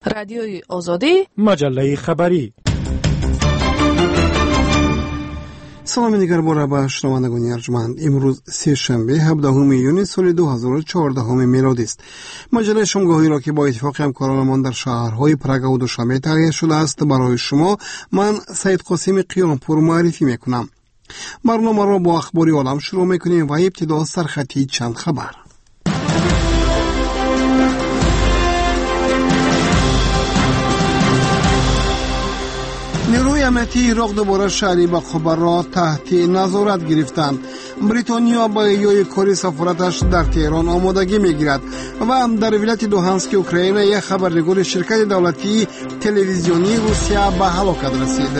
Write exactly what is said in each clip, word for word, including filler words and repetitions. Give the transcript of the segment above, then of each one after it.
رادیوی آزادی، مجله خبری. سلام دیگر باره به شنوندگان ارجمند. امروز سه شنبه هفدهم یونیو سال دو هزار و چهارده میلادی است. مجله شامگاهی را که با اتفاق همکارانمان در شهرهای پراگ و دوشنبه تهیه شده است برای شما من سید قاسم قیانپور معرفی میکنم. برنامه را با اخباری عالم شروع میکنیم و ابتدا سرخطی چند خبر. نیروی امنیتی عراق دوباره شهری باقوبه را تحت نظارت گرفتند. بریتانیا با احیای کاری سفارتش در تهران آمادگی میگیرد و در ولایت لوهانسک اوکراین یک خبرنگار شرکت دولتی تلویزیونی روسیه به هلاکت رسید.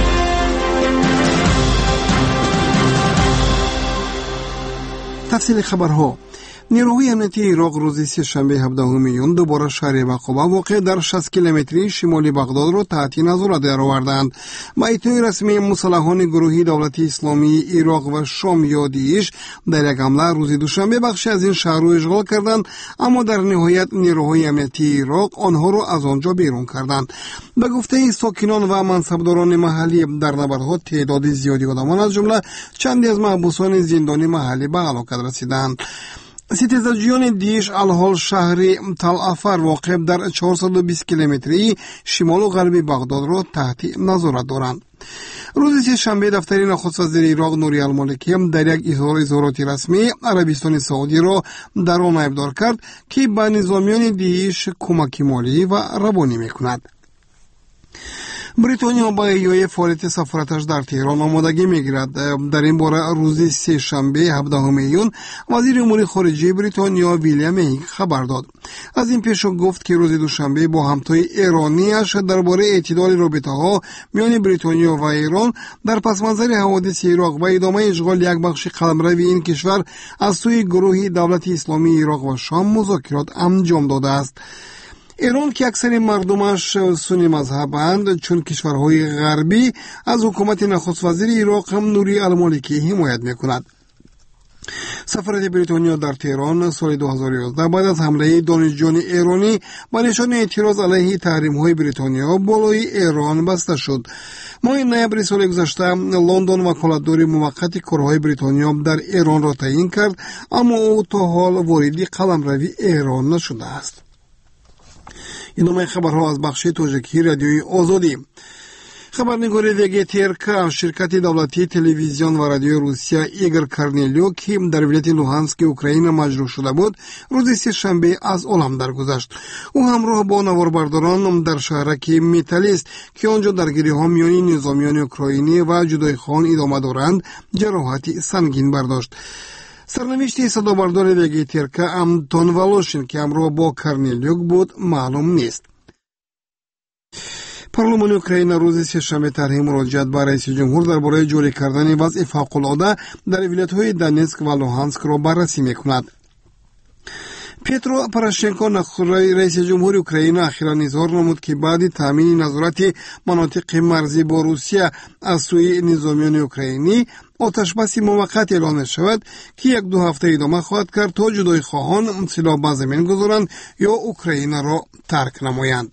تفصیل خبرها. نیروهای امنیتی عراق روز سه‌شنبه هفدهم یونیو دوباره شهر باقوبه واقع در شصت کیلومتری شمالی بغداد را تحت نظارت درآوردند. با اطلاع رسمی مسلحان گروهی دولت اسلامی عراق و شام یا داعش در یک حمله روز دوشنبه بخشی از این شهر را اشغال کردند، اما در نهایت نیروهای امنیتی عراق آنها را از آنجا بیرون کردند. به گفته ساکنان و منصبداران محلی در نبردها تعداد زیادی آدمان از جمله چندی از محبوسان زندانی محلی به هلاکت رسیدند. ستیزجویان داعش الحال شهر تل افر واقع در چهارصد و بیست کیلومتری شمال و غرب بغداد را تحت نظارت دارند. روز سه‌شنبه دفتر نخست وزیر عراق نوری المالکی هم در یک اظهار اظهاراتی رسمی عربستان سعودی را در آن ابدار کرد که به نظامیان داعش کمک مالی و روانی میکند. بریتانیا با احیای فعالیت سفارتش در تهران آمادگی میگیرد. در این باره روز سه شنبه هفدهم یونیو وزیر امور خارجه بریتانیا ویلیام هیگ خبر داد. از این پیش گفت که روز دوشنبه با همتای ایرانیش درباره اعتدال رابطه‌ها میان بریتانیا و ایران در پس منظر حوادث عراق و ادامه اشغال یک بخش قلمرو این کشور از سوی گروهی دولت اسلامی عراق و شام مذاکرات انجام داده است. ایران که اکثر مردمش سنی مذهبند، چون کشورهای غربی از حکومت نخست وزیر عراق هم نوری المالکی حمایت میکند. سفارت بریتانیا در تهران سال دو هزار و یازده بعد از حمله دانشجویان ایرانی با نشان اعتراض علیه تحریم‌های بریتانیا بالای ایران بسته شد. ماه نوامبر سال گذشته لندن وکالتدار موقت کارهای بریتانیا در ایران را تعیین کرد، اما او تا حال وارد قلمرو ایران نشده است. این خبرها از بخش تاجیکی رادیوی آزادی. خبرنگار ویگی ترک شرکت دولتی تلویزیون و رادیو روسیه ایگور کارنلیو که در ولایت لوهانسک اوکراین مجروح شده بود روز سه‌شنبه از عالم درگذشت. او همراه با نواربرداران در شهرک میتالیست که آنجا درگیری‌ها میان نظامیان اوکراینی و جدایخواهان ادامه دارند جراحتی سنگین برداشت. سرنوشت صدابردار ویگی ترک آنتون والوشین که همراه با کارنلیوک بود معلوم نیست. پارلمان اوکراین روز سه‌شنبه طرح مراجعت به رئیس جمهور درباره جاری کردن وضع فوق‌العاده در ولایت‌های دونتسک و لوهانسک را بررسی می‌کند. پیترو پوراشنکو رئیس جمهور اوکراین اخیراً اظهار نمود که بعد تامین نظارت مناطق مرزی با روسیه از سوی نظامیان اوکراینی آتشبس موقت اعلام شود که یک دو هفته ادامه خواهد کرد تا جدای خواهان سلاح به زمین گذارند یا اوکراین را ترک نمایند.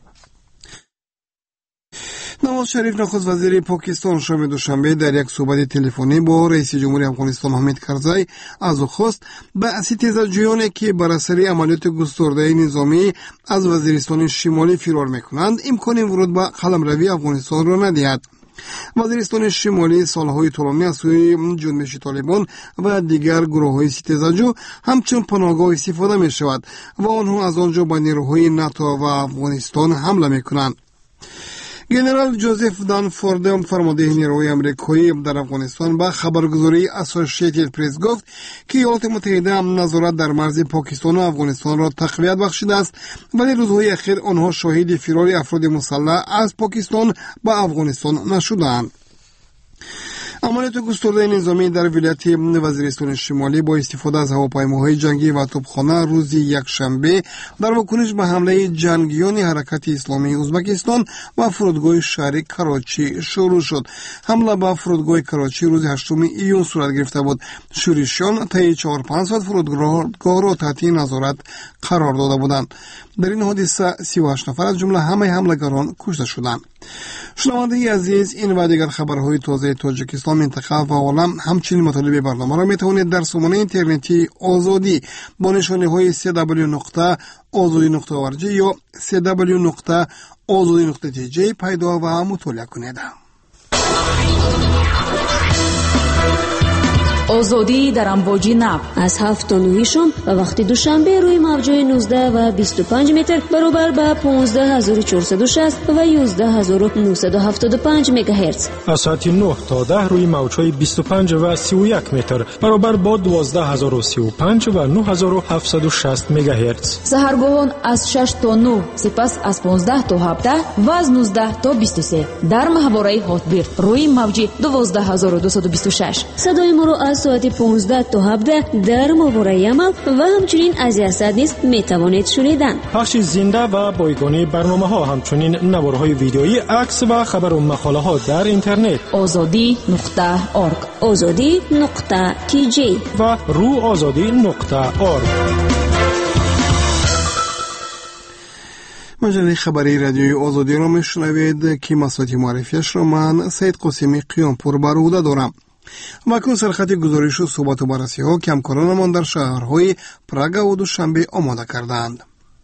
نواز شریف نخست وزیر پاکستان شام دوشنبه در یک صحبت تلفنی با رئیس جمهور افغانستان حامد کرزی از او خواست به ستیزجویانی که بر اثر عملیات گسترده نظامی از وزیرستان شمالی فرار میکنند امکان ورود به قلمرو افغانستان را ندهد. وزیرستان شمالی سالهای طولانی از سوی جنبش طالبان و دیگر گروه‌های ستیزجو همچون پناهگاه استفاده می شود و آنها از آنجا به نیروهای ناتو و افغانستان حمله می کنند. گنرال جوزف دانفورد فرمانده نیروهای آمریکایی در افغانستان با خبرگزاری اسوسییتد پرس گفت که ایالات متحده نظارت در مرز پاکستان و افغانستان را تقویت بخشیده است، ولی روزهای اخیر آنها شاهد فرار افراد مسلح از پاکستان به افغانستان نشدند. عملیات گسترده نظامی در ولایت وزیرستان شمالی با استفاده از هواپیماهای جنگی و توپخانه روز یکشنبه در واکنش به حمله جنگیان حرکت اسلامی ازبکستان و فرودگاه شهر کراچی شروع شد. حمله به فرودگاه کراچی روز هشتم ایون صورت گرفته بود. شورشیان طی چهار پنج ساعت فرودگاه را تحت نظارت قرار داده بودند. در این حادثه سی و هشت نفر از جمله همه حملگران کشته شدند. شنونده عزیز، این و دیگر خبرهای تازه تاجیکستان، منطقه و عالم، همچنین مطالب برنامه را میتوانید در سامانه اینترنتی آزادی با نشانه های سی دبلیو نقطه آزادی نقطه او آر جی یا سی دبلیو نقطه آزادی نقطه تی جی پیدا و مطالعه کنید. آزادی در امواج نب از هفت تا نه شام و وقتی دوشنبه روی موج‌های نوزده و بیست و پنج متر برابر با پانزده هزار و چهارصد و شصت و یازده هزار و نهصد و هفتاد و پنج مگاهرتز. از ساعت نه تا ده روی موج‌های بیست و پنج و سی و یک متر برابر با دوازده هزار و سی و پنج و نه هزار و هفتصد و شصت مگاهرتز. سحرگاهان از شش تا نه، سپس از پانزده تا هفده و از نوزده تا بیست و سه در ماهواره هاتبیر روی موج دوازده هزار و دویست و بیست و شش. صدای ما را از ساعت پانزده تا هفده در ماهواره عمل و همچنین از یاسد نیز میتوانید شنیدن. پخش زنده و بایگانی برنامه ها، همچنین نوارهای ویدیویی، عکس و خبر و مقاله ها در اینترنت آزادی نقطه آرگ، آزادی نقطه تی جی و رو آزادی نقطه آرگ. مجله خبری رادیوی آزادی را میشنوید که مسئولیت معرفیش را من سید قاسمی قیامپور بر عهده دارم. مکن سرخط گزارش و صحبت و بررسی ها که همکارانمان در شهرهای پراگ و دوشنبه آماده کردند.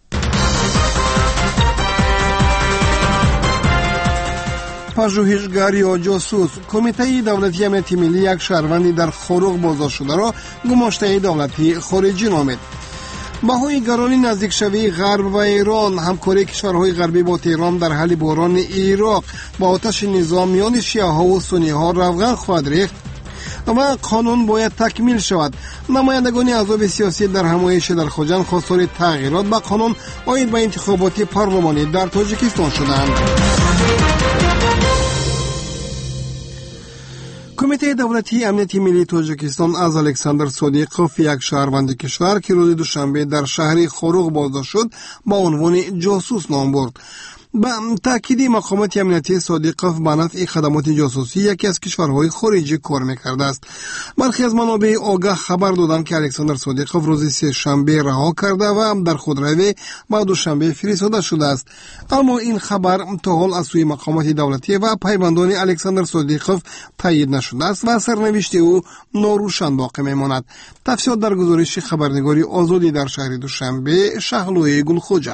پژوهشگر یا جاسوس، کمیته دولتی امنیت ملی یک شهروندی در خروق بازداشت شده را گماشته دولتی خارجی نامید. بهای گرانی نزدیک شوی غرب و ایران، همکاری کشورهای غربی با تهران در حل بحران عراق با آتش نظام میان شیعه ها و سنی ها روغن خواهد ریخت و قانون باید تکمیل شود. نمایندگان احزاب سیاسی در همایش در خوجند خواستار تغییرات به قانون عاید به انتخابات پارلمانی در تاجیکستان شدند. کمیته دولتی امنیت ملی تاجیکستان از الکساندر صادیقوف، یک شهروند کشور که روز دوشنبه در شهر خروق بازداشت شد، با عنوان جاسوس نام برد. با تأکید مقامات امنیتی، صادیقوف به نفع خدمات جاسوسی یکی از کشورهای خارجی کار میکرده است. برخی از منابع آگاه خبر دادند که الکساندر صادیقوف روز سه شنبه رها کرده و در خودروی با دوشنبه فرستاده شده است. اما این خبر تا حال از سوی مقامات دولتی و پیوندان الکساندر صادیقوف تایید نشده است و سرنوشت او ناروشن باقی میماند. تفصیلات در گزارش خبرنگاری آزادی در شهر دوشنبه، شهلوی گلخوجه.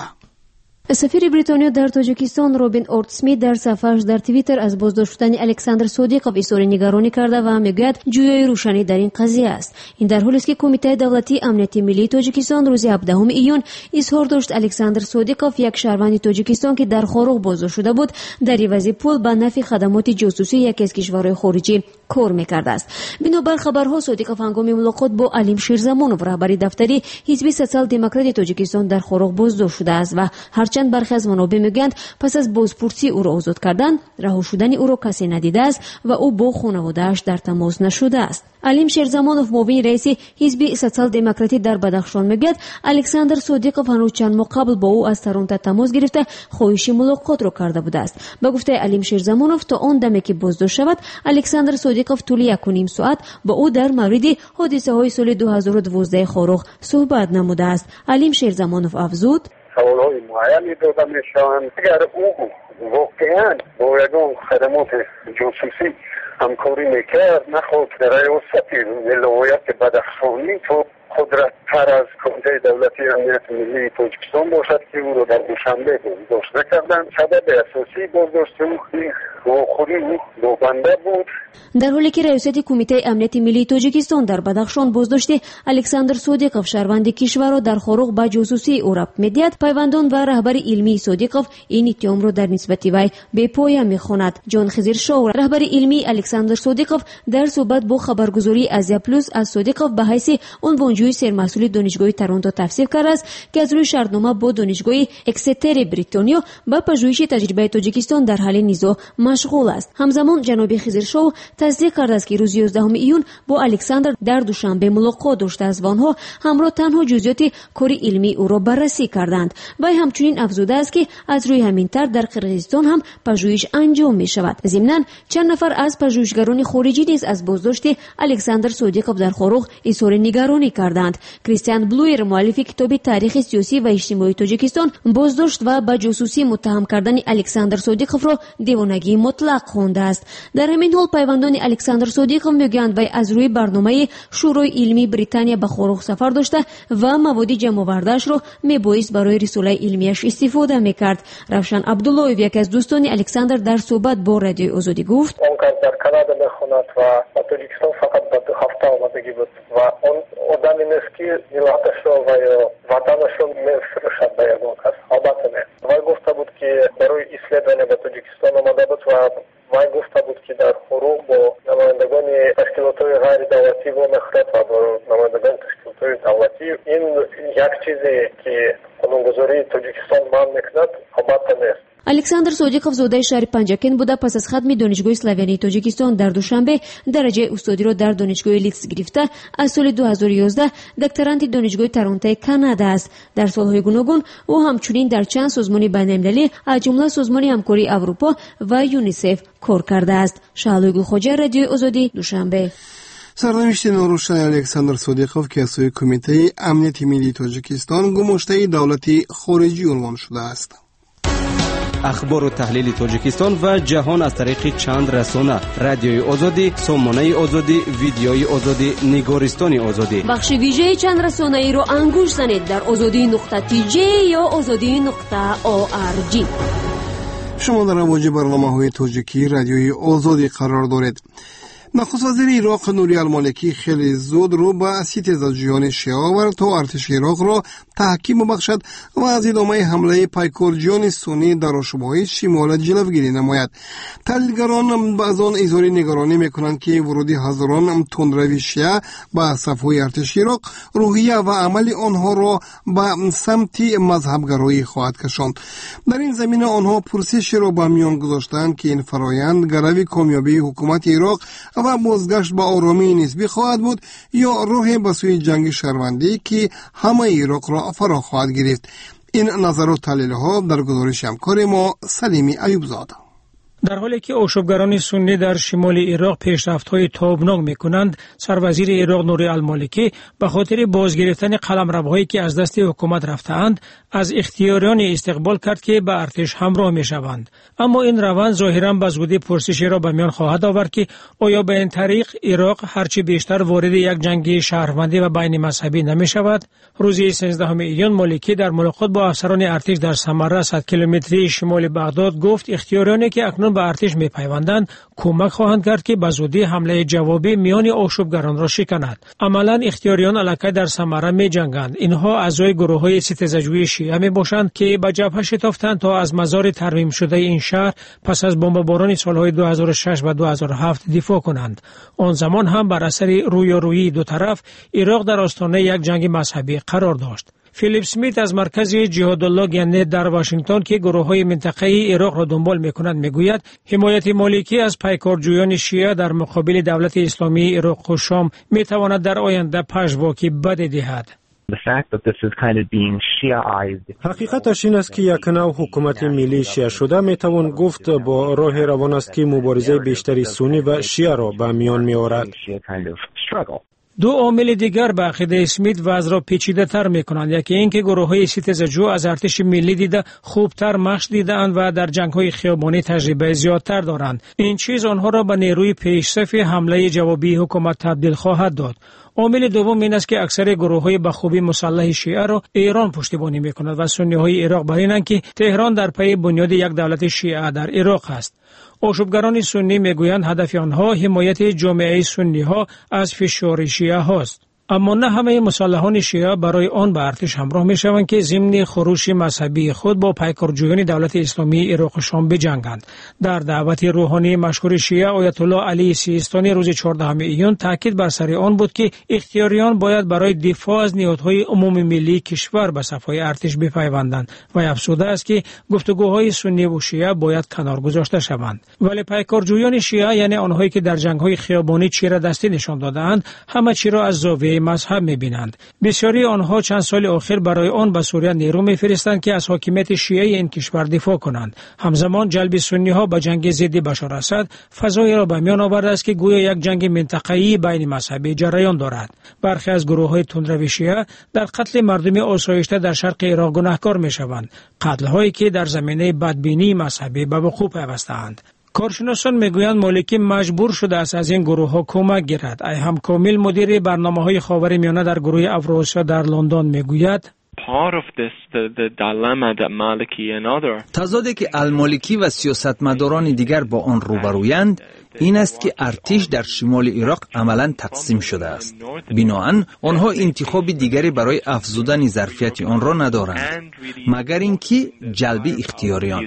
سفیر بریتانیا در تاجیکستان رابین اورتسمیت در صفحه‌اش در توییتر از بازداشت شدن الکساندر صادیقوف اظهار نگرانی کرده و میگوید جویای روشنی در این قضیه است. این در حالی است که کمیته دولتی امنیت ملی تاجیکستان روز هفدهم ایون اظهار داشت الکساندر صادیقوف، یک شهروند تاجیکستان که در خروق بازداشت شده بود، در عوض پول به نفع خدمات جاسوسی یکی از کشورهای خارجی کار میکرده است. بنابر خبرها صادیقوف هنگام ملاقات با علیم شیرزمانوف، رهبر دفتری حزب سوسیال دموکرات تاجیکستان، در خروق بازداشت شده است و هرچند برخی از منابع میگویند پس از بازپرسی او را آزاد کردن، رها شدن او را کسی ندیده است و او با خانواده‌اش در تماس نشده است. علیم شیرزمانوف، معاون رئیس حزب سوسیال دموکراتی در بدخشان، میگوید الکساندر صادیقوف هنوز چند ماه قبل با او از تورنتو تماس گرفته خواهش ملاقات را کرده بوده است. به گفته علیم شیرزمانوف، تا آن دمی که بازداشت شود الکساندر صادیقوف طول یک و نیم ساعت با او در مورد حادثه های سال دو هزار و دوازده خروق صحبت نموده است. علیم شیرزمانوف افزود: سوالهای معینی داده میشوند. اگر او واقعا با یگان خدمات جاسوسی همکاری میکرد، نخواهد که ریاست ولایت بدخشانی تو قدرت تر از کمیته دولتی امنیت ملی تاجیکستان باشد که او را در دوشنبه بازداشت نکردند. سبب اساسی بازداشت او خودی دو بنده بود. در حالی که ریاست کمیته امنیت ملی تاجیکستان در بدخشان بازداشت الکساندر صادیقوف، شهروند کشور را در خروق با جاسوسی او ربط میدهد، پیوندان و رهبر علمی صادیقوف این اتهام را در نسبت وی به پایه میخواند. جان خضر شاه، رهبر علمی الکساندر صادیقوف، در صحبت با خبرگزاری آسیا پلوس از صادیقوف به حیث عنوان جویجوی سرمسئول دانشگاه تورنتو تفسیر کرده است که از روی شرطنامه با دانشگاه اکستر بریتانیا با پژوهش تجربه تاجیکستان در حل نزاع مشغول است. همزمان جناب خضرشاه تصدیق کرده است که روز یازدهم ایون با الکساندر در دوشنبه ملاقات داشته است و آنها همراه تنها جزئیات کار علمی او را بررسی کردند. وی همچنین افزوده است که از روی همین طرح در قرقیزستان هم پژوهش انجام می شود. ضمناً چند نفر از پژوهشگران خارجی نیز از بازداشت الکساندر صادقov در خاروغ اظهار نگرانی کردند. کریستیان بلویر مؤلف کتاب تاریخ سیاسی و اجتماعی تاجیکستان بازداشت و به جاسوسی متهم کردن الکساندر صادقov را دیوانگی مطلق خوانده است. در همین حال پیوندان الکساندر صادقov میگویند وی از روی برنامه شورای علمی بریتانیا به خاروغ سفر داشته و مواد جمع آورده‌اش را میبایست برای رساله علمیش استفاده میکرد. روشن عبداللهیو یک از دوستان الکساندر در صحبت با رادیوی آزادی گفت اون در کانادا میخواند و تاجیکستان فقط به دو هفته آمدگی بود و اون آدمی نیست که ملتش را و یا وطنش را میفروشد به یگان کس. البته نه. وی گفته بود که برای اسلیدنی به تاجیکستان آمده بود و وی گفته بود که در خروغ با نمایندگان تشکیلات‌های غیر دولتی و مخرط و با نمایندگان تشکیلات‌های دولتی این یک چیزی که قانونگذاری تاجیکستان من میکند البته نیست. الکساندر صادقov زاده شهر پنجاکن بوده. پس از ختم دانشگاه اسلاویانی تاجیکستان در دوشنبه درجه استادی را در دانشگاه لیدز گرفته. از سال دو هزار و یازده دکترانت دانشگاه تورنتو کانادا است. در سالهای گوناگون او همچنین در چند سازمان بین‌المللی از جمله سازمان همکاری اروپا و یونیسف کار کرده است. شعله گلخواجه، رادیوی آزادی، دوشنبه. سرنوشت ناروشن الکساندر صادقov که از سوی کمیته امنیت ملی تاجیکستان گماشته دولتی خارجی عنوان شده است. اخبار و تحلیل تاجیکستان و جهان از طریق چند رسانه: رادیوی آزادی، سامانه آزادی، ویدیوی آزادی، نگارستان آزادی. بخش ویژه چند رسانه ای را انگوش زنید در آزادی نقطه تی جی یا آزادی نقطه او آر جی. شما در امواج برنامه‌های تاجیکی رادیوی آزادی قرار دارید. نخست وزیر عراق نوری المالکی خیلی زود رو به ستیزجویان شیعه آورد تا ارتش عراق را تحکیم ببخشد و از ادامه حمله پیکرجویان سنی در رشبه‌های شمال جلوگیری نماید. تحلیلگران از آن اظهار نگرانی میکنند که ورود هزاران تندروی شیعه به صف‌های ارتش عراق روحیه و عمل آنها را به سمت مذهبگرایی خواهد کشاند. در این زمینه آنها پرسش را به میان گذاشتند که این فرایند گرو کامیابی حکومت عراق و بازگشت به آرامی نسبی خواهد بود یا راه به سوی جنگ شهروندی که همه عراق را فرا خواهد گرفت. این نظر و تحلیل ها در گزارش همکار ما سلیمی ایوبزاده. در حالی که آشوبگران سنی در شمال عراق پیشرفت‌های تابناک می‌کنند، سروزیر عراق نوری المالکی به خاطر بازگرفتن قلمروهایی که از دست حکومت رفته‌اند، از اختیاریان استقبال کرد که به ارتش همراه می‌شوند. اما این روند ظاهراً به زودی پرسشی را به میان خواهد آورد که آیا به این طریق عراق هرچی بیشتر وارد یک جنگ شهروندی و بین مذهبی نمی‌شود؟ روز سیزدهم ایون مالکی در ملاقات با افسران ارتش در سمره صد کیلومتری شمال بغداد گفت اختیاریانی که اکنون به ارتش میپیوندند کمک خواهند کرد که به زودی حمله جوابی میان آشوبگران را شکند. عملا اختیاریان الکی در سمره میجنگند. اینها اعضای گروه‌های ستیزجویی شیعه میباشند که به جبهه شتافتند تا از مزار ترمیم شده این شهر پس از بمباران سالهای دو هزار و شش و دو هزار و هفت دفاع کنند. آن زمان هم بر اثر رویارویی دو طرف عراق در آستانه یک جنگ مذهبی قرار داشت. فیلیپ سمیت از مرکز جهادالله گنه در واشنگتن که گروه‌های منطقه‌ای عراق را دنبال می‌کنند میگوید حمایت مالکی از پیکارجویان شیعه در مقابل دولت اسلامی عراق و شام می‌تواند در آینده پژواکی بد دهد. حقیقتش این است که یک نوع حکومت ملی شیعه شده میتوان گفت با راه روان است که مبارزه بیشتری سنی و شیعه را به میان می‌آورد. دو عامل دیگر به عقیده اسمیت وضع را پیچیده تر می کنند. یکی اینکه گروه های ستیزجو از ارتش ملی دیده خوبتر مشق دیدند و در جنگ های خیابانی تجربه زیادتر دارند. این چیز آنها را به نیروی پیشصف حمله جوابی حکومت تبدیل خواهد داد. عامل دوم این است که اکثر گروه های به خوبی مسلح شیعه را ایران پشتیبانی می کند و سنی های عراق بر اینند که تهران در پی بنیاد یک دولت شیعه در عراق است. آشوبگران سنی میگویند هدف آنها حمایت جامعه سنی ها از فشار شیعه هاست. اما نه همه مسلحان شیعه برای آن به ارتش همراه می شوند که ضمن خروش مذهبی خود با پیکارجویان دولت اسلامی عراق و شام بجنگند. در دعوت روحانی مشهور شیعه آیت الله علی سیستانی روز چهاردهم ایون تاکید بر سر آن بود که اختیاریان باید برای دفاع از نهادهای عمومی ملی کشور به صفهای ارتش بپیوندند و افزوده است که گفتگوهای سنی و شیعه باید کنار گذاشته شوند. ولی پیکارجویان شیعه یعنی آنهایی که در جنگ‌های خیابانی چیره دستی نشان دادند همه چی را از زاویه مذهب می‌بینند. بسیاری آنها چند سال اخیر برای آن به سوریه نیرو می‌فرستند که از حاکمیت شیعه این کشور دفاع کنند. همزمان جلب سنی‌ها به جنگ ضد بشار اسد فضایی را به میان آورده است که گویا یک جنگ منطقه‌ای بین مذاهب جریان دارد. برخی از گروه‌های تندرو شیعه در قتل مردم آسایشته در شرق عراق گناهکار می‌شوند، قتل‌هایی که در زمینه بدبینی مذهبی به وقوع پیوسته‌اند. کارشناسان میگویند مالکی مجبور شده است از این گروه ها کمک گیرد. ایهام کامل مدیر برنامه های خاورمیانه در گروه اوراسیا در لندن میگوید تضادی که المالکی و سیاستمداران دیگر با آن روبرویند این است که ارتش در شمال عراق عملاً تقسیم شده است. بنابراین آنها انتخاب دیگری برای افزودن ظرفیت آن را ندارند مگر اینکه جلب اختیاریان.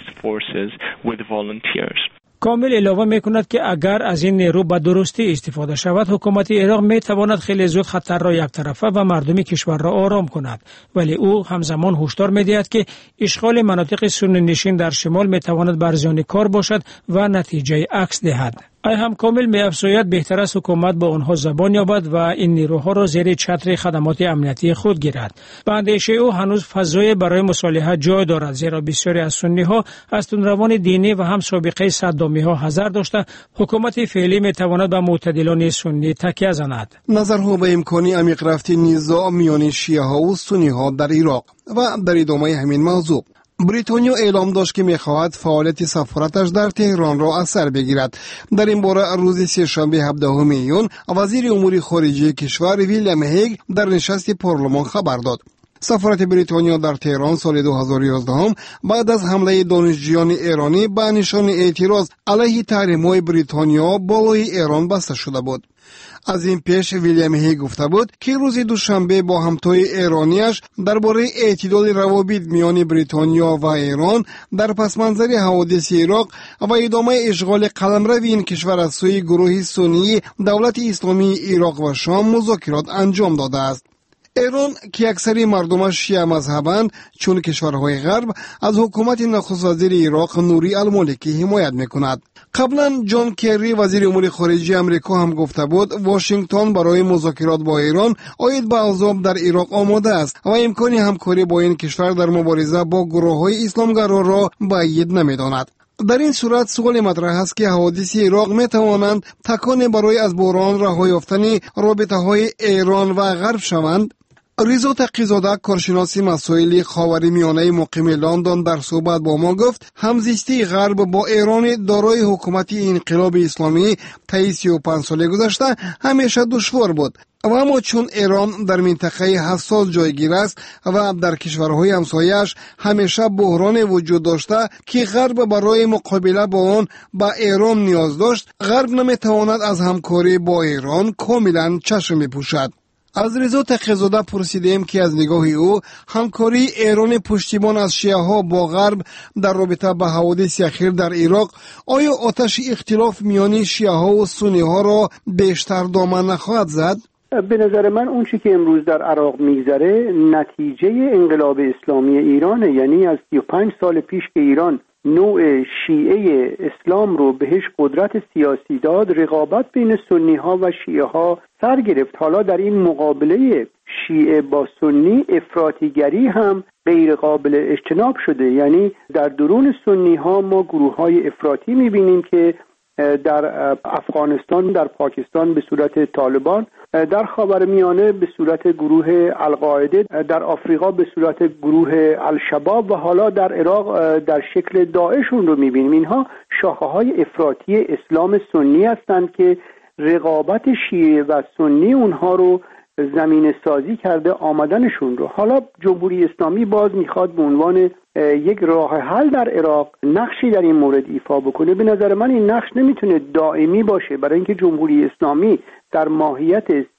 کامل علاوه میکند که اگر از این نیرو به درستی استفاده شود حکومت عراق میتواند خیلی زود خطر را یک طرفه و مردم کشور را آرام کند، ولی او همزمان هشدار میدهد که اشغال مناطق سنی نشین در شمال میتواند بر زیان کار باشد و نتیجه عکس دهد. ایهام کامل می‌افزاید بهتر است حکومت با آنها زبان یابد و این نیروها را زیر چتر خدمات امنیتی خود گیرد. به اندیشه او هنوز فضای برای مصالحه جای دارد، زیرا بسیاری از سنی‌ها از تندروان دینی و هم سابقه صدامی‌ها حذر داشته حکومت فعلی می‌تواند به معتدلان سنی تکیه زند. نظرها به امکان عمیق رفت نزاع میان شیعه‌ها و سنی‌ها در عراق و در ادامه همین موضوع بریتانیا اعلام داشت که می‌خواهد فعالیت سفارتش در تهران را از سر بگیرد. در این باره روز سه‌شنبه هفدهم ایون وزیر امور خارجه کشور ویلیام هیگ در نشست پارلمان خبر داد. سفارت بریتانیا در تهران سال دو هزار و یازده بعد از حمله دانشجویان ایرانی به نشان اعتراض علیه تحریم‌های بریتانیا بالای ایران بسته شده بود. از این پیش ویلیام هیگ گفته بود که روز دوشنبه با همتای ایرانیش درباره اعتدال روابط میان بریتانیا و ایران در پس منظر حوادث عراق و ادامه اشغال قلمرو این کشور از سوی گروه سنی دولت اسلامی عراق و شام مذاکرات انجام داده است. ایران که اکثری مردمش شیعه مذهبند چون کشورهای غرب از حکومت نخست وزیر عراق نوری المالکی حمایت میکند. قبلا جان کری وزیر امور خارجه امریکا هم گفته بود واشنگتن برای مذاکرات با ایران عاید به احزاب در عراق آماده است و امکان همکاری با این کشور در مبارزه با گروه‌های اسلامگرا را بعید نمی‌داند. در این صورت سوال مطرح است که حوادث عراق می‌توانند تکان برای از بحران رها یافتن رابطه‌های ایران و غرب شوند. ریزا تقی‌زاده کارشناس مسائل خاورمیانه مقیم لندن در صحبت با ما گفت همزیستی غرب با ایران دارای حکومت انقلاب اسلامی طی سی و پنج سال گذشته همیشه دشوار بود و اما چون ایران در منطقه حساس جایگیر است و در کشورهای همسایه‌اش همیشه بحران وجود داشته که غرب برای مقابله با آن به ایران نیاز داشت، غرب نمیتواند از همکاری با ایران کاملا چشم بپوشد. از رضا تقی‌زاده پرسیدیم که از نگاه او همکاری ایران پشتیبان از شیعه ها با غرب در رابطه با حوادث اخیر در عراق آیا آتش اختلاف میان شیعه ها و سنی ها را بیشتر دامن نخواهد زد؟ به نظر من اون چی که امروز در عراق میگذره نتیجه انقلاب اسلامی ایرانه. یعنی از سی و پنج سال پیش که ایران نوع شیعه اسلام رو بهش قدرت سیاسی داد، رقابت بین سنی ها و شیعه ها سر گرفت. حالا در این مقابله شیعه با سنی افراطیگری هم غیر قابل اجتناب شده. یعنی در درون سنی ها ما گروه های افراطی میبینیم که در افغانستان، در پاکستان به صورت طالبان، در خاورمیانه به صورت گروه القاعده، در آفریقا به صورت گروه الشباب و حالا در عراق در شکل داعشون رو میبینیم. اینها شاخه های افراطی اسلام سنی هستند که رقابت شیعه و سنی اونها رو زمین سازی کرده آمدنشون رو. حالا جمهوری اسلامی باز میخواد به عنوان یک راه حل در عراق نقشی در این مورد ایفا بکنه. به نظر من این نقش نمیتونه دائمی باشه، برای اینکه جمهوری اسلامی در ماهیت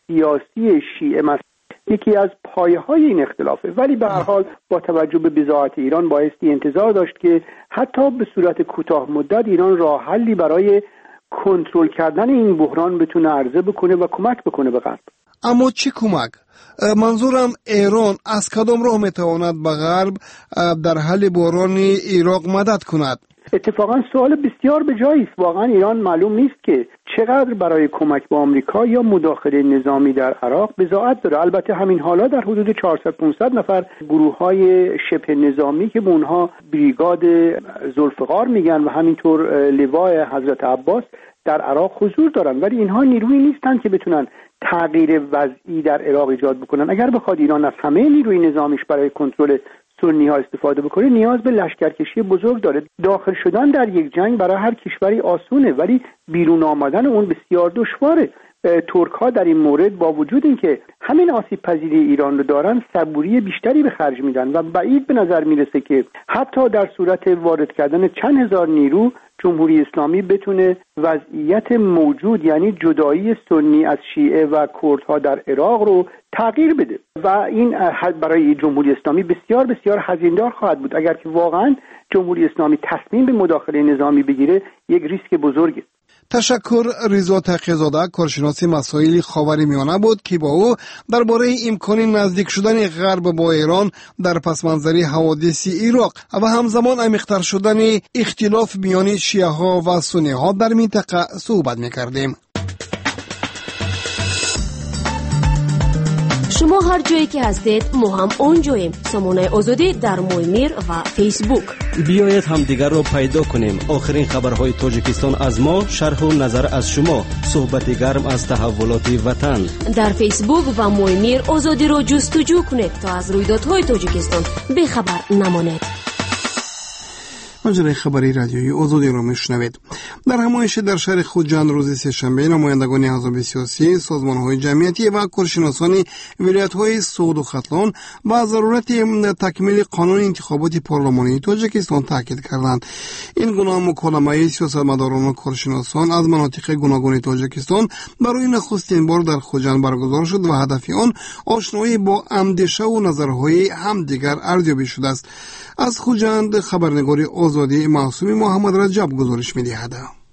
سیاسی شیعه مسیح یکی از پایه‌های این اختلافه، ولی به هر حال با توجه به بضاعت ایران بایستی انتظار داشت که حتی به صورت کوتاه مدت ایران راه حلی برای کنترل کردن این بحران بتونه عرضه بکنه و کمک بکنه به غرب. اما چی کمک؟ منظورم ایران از کدام راه میتواند به غرب در حل بحران عراق مدد کند؟ اتفاقا سوال بسیار به جایی است. واقعا ایران معلوم نیست که چقدر برای کمک به آمریکا یا مداخله نظامی در عراق بضاعت داره. البته همین حالا در حدود چهارصد پانصد نفر گروه‌های شبه نظامی که به اونها بریگاد ذوالفقار میگن و همینطور لوای حضرت عباس در عراق حضور دارن، ولی اینها نیرویی نیستن که بتونن تغییر وضعی در عراق ایجاد بکنن. اگر بخواد ایران از همه نیروی نظامیش برای کنترل سنی ها استفاده بکنه، نیاز به لشکرکشی بزرگ داره. داخل شدن در یک جنگ برای هر کشوری آسونه، ولی بیرون آمدن اون بسیار دشواره. ترک ها در این مورد با وجود اینکه همین آسیب پذیری ایران رو دارن، صبوری بیشتری به خرج میدن و بعید به نظر میرسه که حتی در صورت وارد کردن چند هزار نیرو جمهوری اسلامی بتونه وضعیت موجود، یعنی جدایی سنی از شیعه و کردها در عراق رو تغییر بده و این برای جمهوری اسلامی بسیار بسیار هزینه‌دار خواهد بود. اگر که واقعا جمهوری اسلامی تصمیم به مداخله نظامی بگیره، یک ریسک بزرگه. تشکر. رضا تقی‌زاده، کارشناس مسائل خاورمیانه بود که با او درباره امکان نزدیک شدن غرب با ایران در پس‌منظر حوادث عراق و همزمان عمیق‌تر شدن اختلاف میان شیعه ها و سنی ها در منطقه صحبت می‌کردیم. شما هر جایی که هستید ما هم اونجاییم. سامانه آزادی در مویمیر و فیسبوک. بیایید همدیگر رو پیدا کنیم. آخرین خبرهای تاجیکستان از ما، شرح و نظر از شما، صحبت گرم از تحولات وطن. در فیسبوک و مویمیر آزادی رو جستجو کنید تا از رویدادهای تاجیکستان بخبر نمانید. مجری خبری رادیویی آزادی را میشنوید. در همایش در شهر خوجند روز سه‌شنبه، نمایندگان احزاب سیاسی، سازمان‌های جمعیتی و کارشناسان ولایت‌های سوغد و ختلان با ضرورت تکمیل قانون انتخابات پارلمانی تاجیکستان تاکید کردند. این گونه مکالمه سیاستمداران و کارشناسان از مناطق گوناگون تاجیکستان برای نخستین بار در خوجند برگزار شد و هدف آن آشنایی با اندیشه و نظرهای همدیگر ارزیابی شده است. از خوجند خبرنگار آزادی معصومی محمد رجب گزارش می‌دهد.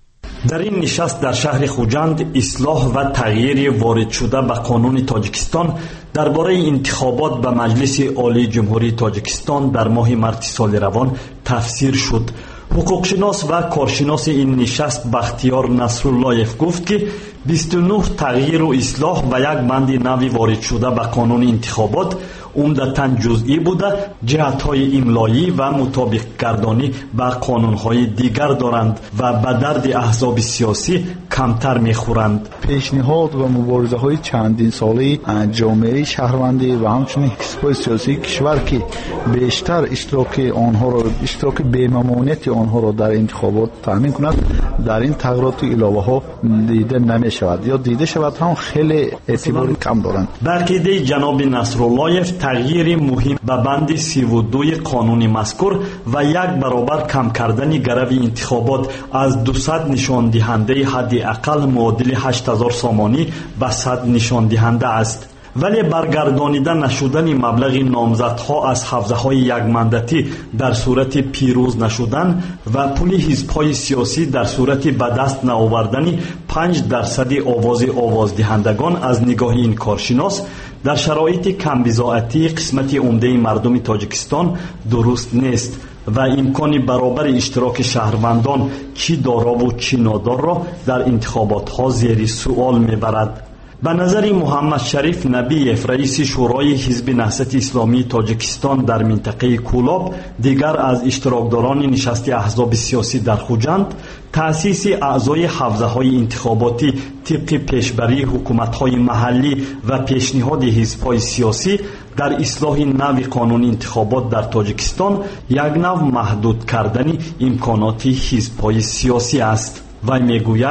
در این نشست در شهر خوجند اصلاح و تغییر وارد شده به قانون تاجیکستان درباره انتخابات به مجلس عالی جمهوری تاجیکستان در ماه مارس سال روان تفسیر شد. حقوقشناس و کارشناس این نشست بختیار نصراللهیف گفت که بیست و نه تغییر و اصلاح و یک بند نوی وارد شده به قانون انتخابات عمدتاً جزئی بوده، جهت‌های املایی و مطابق گردانی با قانون‌های دیگر دارند و به درد احزاب سیاسی کمتر می‌خورند. پیشنهاد و مبارزه‌های چندین ساله جامعه شهروندی و همچنین حزب‌های سیاسی کشور که بیشتر اشتراک آنها را اشتراک بی‌ممانعت آنها را در انتخابات تضمین کند، در این تغییرات علاوه‌ها دیده نمی‌شود یا دیده شود هم خیلی اعتبار کم دارند. در عقیده جناب نصراللهیف تغییر مهم به بند سی و دو قانون مذکور و یک برابر کم کردن گرو انتخابات از دویست نشان دهنده حد اقل معادل هشت هزار سامانی به صد نشان دهنده است. ولی برگردانیده نشدن مبلغ نامزدها از حوزه‌های یک مندتی در صورت پیروز نشدن و پول حزب‌های سیاسی در صورت به دست نآوردن پنج درصد آواز آوازدهندگان از نگاه این کارشناس در شرایط کم بضاعتی قسمت عمده مردم تاجیکستان درست نیست و امکان برابر اشتراک شهروندان چی دارا و چی نادار را در انتخابات ها زیر سؤال میبرد. به نظر محمد شریف نبیف رئیس شورای حزب نهضت اسلامی تاجیکستان در منطقه کولاب دیگر از اشتراکداران نشست احزاب سیاسی در خوجند، تأسیس اعضای حوزه های انتخاباتی طبق پیشبری حکومت های محلی و پیشنهاد حزب های سیاسی در اصلاح نوع قانون انتخابات در تاجیکستان یک نوع محدود کردن امکانات حزب های سیاسی است. و میگوید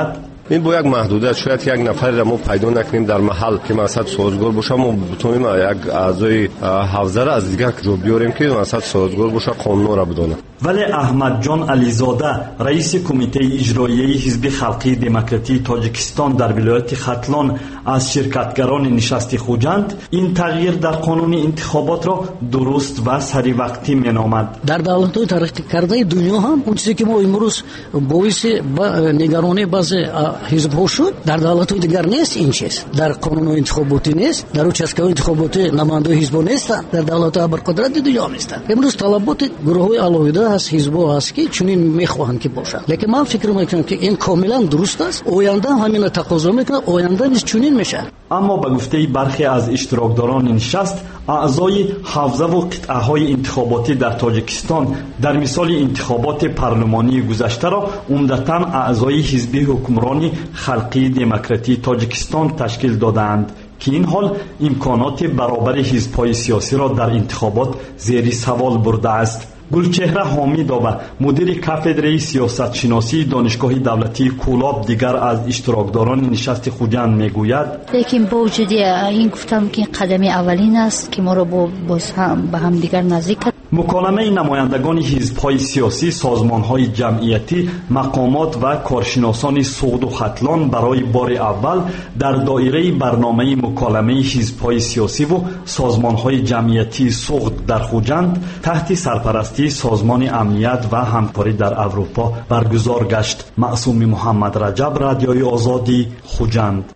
این با یک محدودیت شاید یک نفر را ما پیدا نکنیم در محل که مثلا سازگار باشه ما بتونیم یک اعضای حوزه را از دیگه جو بیاریم که مثلا سازگار باشه قانون را بدونه. ولی احمد جان علیزاده رئیس کمیته اجرایی حزب خلقی دموکراتی تاجیکستان در ولایت ختلان از شرکتگران نشست خوجند این تغییر در قانون انتخابات را درست و سری وقتی مینامد. در دولت‌های ترقی کرده دنیا هم اون چیزی که ما امروز باعث نگرانی بعضی حزب‌ها شد در دولت‌های دیگر نیست. این چیز در قانون انتخاباتی نیست، در участковый انتخاباتی نماینده حزب‌ها نیستند، در دولت‌های ابرقدرت دنیا نیستند. امروز طلبات گروه‌های علاوه از حزب‌ها است که چنین می‌خواهند که باشد. لیکن من فکر می‌کنم که این کاملا درست است. آینده همین تقاضا می‌کنه، آینده نیز چنین میشه. اما به گفته برخی از اشتراکداران نشست اعضای حوزه و قطعه‌های انتخاباتی در تاجیکستان در مثال انتخابات پارلمانی گذشته را عمدتاً اعضای حزب حکمرانی خلقی دموکراتی تاجیکستان تشکیل دادند که این حال امکانات برابر حزب‌های سیاسی را در انتخابات زیر سوال برده است. گلچهره حامیدова مدیر کاتدرای سیاست شناسی دانشگاه دولتی کولاب دیگر از اشتراکداران نشست خوجند میگوید لیکن با وجود این گفتم که قدم اولین است که ما را با هم به هم دیگر نزدیک کرد. مکالمه نمایندگان حزب‌های سیاسی، سازمان‌های جمعیتی، مقامات و کارشناسان سوخت و ختلان برای بار اول در دایره برنامه مکالمه حزب‌های سیاسی و سازمان‌های جمعیتی سوخت در خوجند تحت سرپرستی سازمان امنیت و همکاری در اروپا برگزار گشت. معصوم محمد رجب، رادیوی آزادی، خوجند.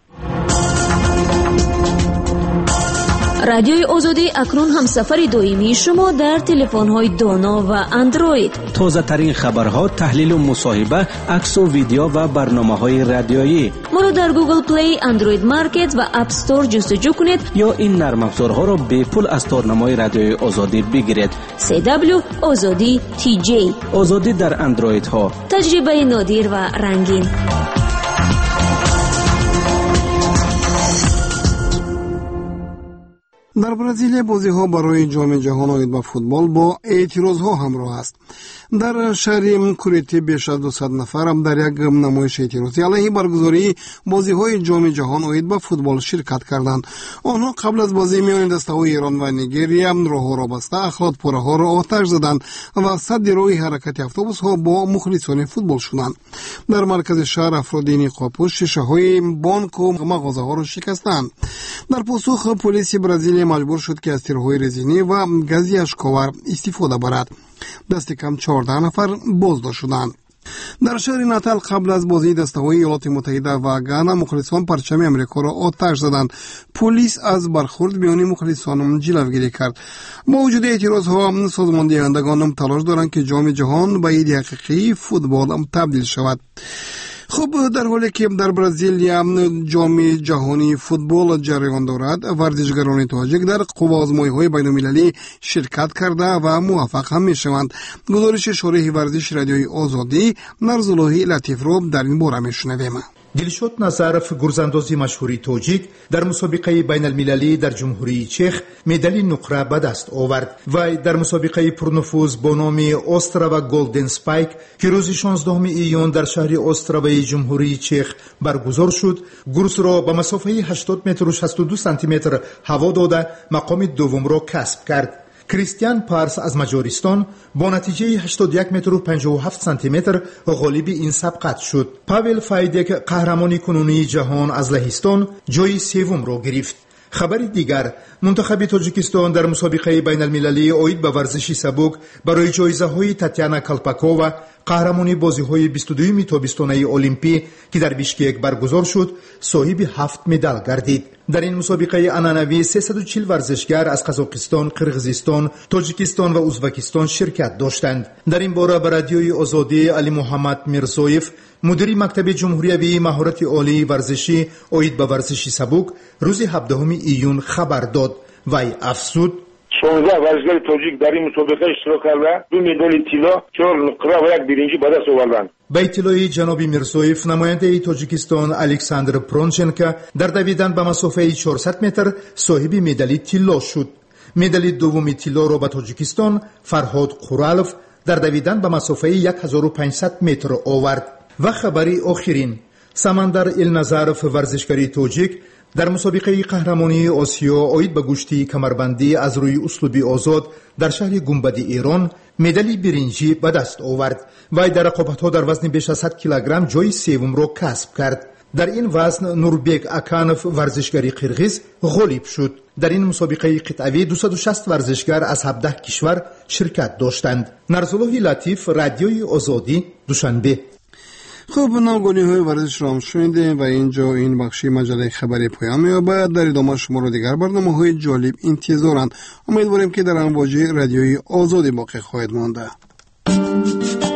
رادیوی آزادی اکنون هم سفر دائمی شما در تلفن‌های دانا و اندروید. تازه ترین خبرها، تحلیل و مصاحبه، عکس و ویدیو و برنامه‌های رادیویی. ما را در گوگل پلی، اندروید مارکت و اپ استور جستجو کنید یا این نرم افزارها را به پول از تارنمای رادیوی آزادی بگیرید. سی دبلیو آزادی تی جی. آزادی در اندروید ها. تجربه نادر و رنگین. در برزیل بازی‌ها برای جام جهانی با فوتبال با اعتراض‌ها همراه است. در شهر کوریتی بیش از دویست نفر هم در یک نمایش اعتراضی علیه برگزاری بازی‌های جام جهانی با فوتبال شرکت کردند. آنها قبل از بازی میان دسته‌های ایران و نیجریه راه‌ها را بسته، اخلاط پره‌ها را آتش زدند و سد راه حرکت اتوبوس‌ها با مخلصان فوتبال شدند. در مرکز شهر افراد نقاب‌پوش شیشه‌های بانک و مغازه‌ها را شکستند. در پاسخ پلیس برزیل مجبور شد که از تیرهای رزینی و گاز اشک‌آور استفاده برد. دست کم چهارده نفر بازداشت شدند. در شهر ناتال قبل از بازی دسته‌های ایالات متحده و گانا مخلصان پرچم امریکا را آتش زدند. پلیس از برخورد میان مخلصان جلوگیری کرد. با وجود اعتراض‌ها سازمان دهندگان تلاش دارند که جام جهان به عید حقیقی فوتبال تبدیل شود. خب در حالی که در برزیل جام جهانی فوتبال جریان دارد، ورزشگران تاجیک در قوازمایی‌های بین‌المللی شرکت کرده و موفق هم می‌شوند. گزارش شورای ورزش رادیوی آزادی نرزاللهی لطیف رو در این باره می‌شنویم. دلشاد نظرف گرزاندازی مشهوری تاجیک در مسابقه بین المللی در جمهوری چخ مدال نقره به دست آورد و در مسابقه پرنفوذ با نام استراوا گلدن سپایک که روز شانزدهم ایون در شهر استراوای جمهوری چخ برگزار شد، گرز را به مسافه هشتاد متر و شصت و دو سانتی متر هوا داده مقام دوم را کسب کرد. کریستیان پارس از مجارستان با نتیجه هشتاد و یک متر و پنجاه و هفت سانتی متر غالب این سبقت شد. پاول فایدک قهرمان کنونی جهان از لهستان جای سوم را گرفت. خبر دیگر، منتخب تاجیکستان در مسابقه بین المللی اوید به ورزش سبک برای جایزه های تاتیانا کالپاکووا قهرمانی بازی های بیست و دوم تابستانه المپی که در بیشکک برگزار شد صاحب هفت مدال گردید. در این مسابقه عنعنوی سیصد و چهل ورزشگر از قزاقستان، قرغیزستان، تاجیکستان و ازبکستان شرکت داشتند. در این باره به رادیوی آزادی علی محمد میرزویف، مدیر مکتب جمهوری مهارت عالی ورزشی اوید به ورزش سبک، روز هفدهم ایون خبر داد. وی افزود: شانزده ورزشگر تاجیک در این مسابقه اشتراک کرده، دو مدال طلا، چهار نقره و یک برنجی به دست آوردند. به اطلاع جناب میرزویف، نماینده تاجیکستان الکساندر پرونچنکا در دویدن به مسافه چهارصد متر صاحب مدال طلا شد. مدال دوم طلا را به تاجیکستان فرهاد قورالوف در دویدن به مسافه هزار و پانصد متر آورد. و خبری آخرین، самандar элназаров варзишгари тоҷик дар мусобиқаи қаҳрамонии осиё оид ба гӯшти камарбандӣ аз рӯи услуби озод дар шаҳри гумбади эрон медали биринҷӣ ба даст овард. вай дар рақобатҳо дар вазни беш аз сад килограмм ҷои севумро касб кард. дар ин вазн нурбек аканов варзишгари қирғиз ғолиб шуд. дар ин мусобиқаи қитъавӣ дусаду шаст варзишгар аз ҳабдаҳ кишвар ширкат доштанд. нарзуллоҳи латиф, радиои озодӣ, душанбе. خب نامگونی های ورزش را هم شنیدیم و اینجا این بخشی مجله خبری پایان می‌یابد. در ادامه شما را دیگر برنامه های جالب انتظارند. امیدواریم که در امواج رادیوی آزادی باقی خواهید مانده.